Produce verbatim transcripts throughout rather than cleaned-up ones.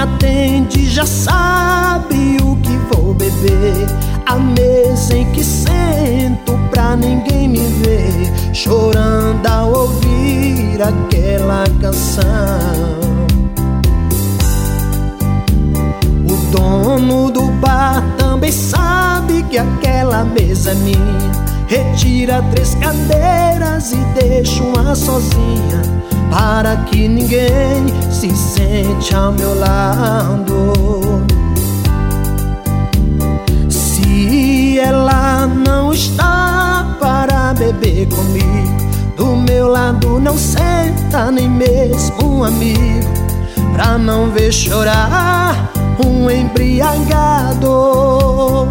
atende já sabe o que vou beber. A mesa em que sento pra ninguém me ver, chorando ao ouvir aquela canção. O dono do bar também sabe que aquela mesa é minha. Retira três cadeiras e deixa uma sozinha, para que ninguém se sente ao meu lado. Se ela não está para beber comigo, do meu lado não senta nem mesmo um amigo, pra não ver chorar um embriagado.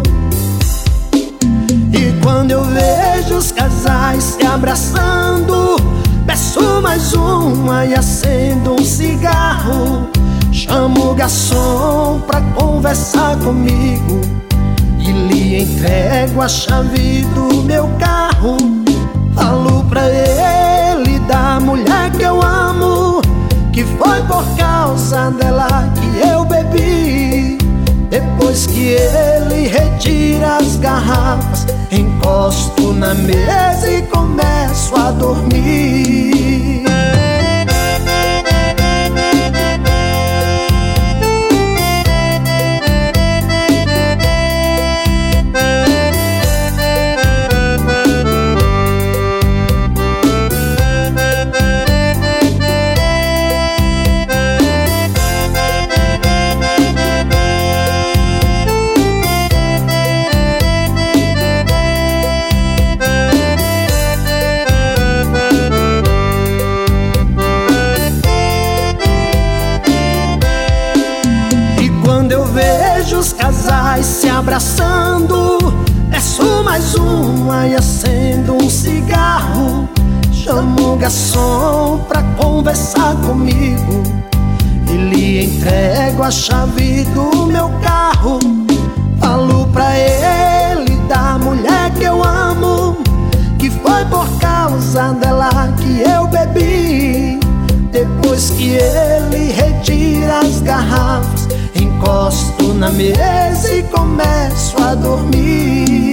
E quando eu vejo os casais se abraçando, peço mais uma e acendo um cigarro. Chamo o garçom pra conversar comigo e lhe entrego a chave do meu carro. Falo pra ele da mulher que eu amo, que foi por causa dela que eu bebi. Depois que ele retira as garrafas, encosto na mesa e começo a dormir. Vejo os casais se abraçando, peço mais uma e acendo um cigarro. Chamo o garçom pra conversar comigo e lhe entrego a chave do meu carro. Falo pra ele da mulher que eu amo, que foi por causa dela que eu bebi. Depois que ele retira as garrafas, encosto na mesa e começo a dormir.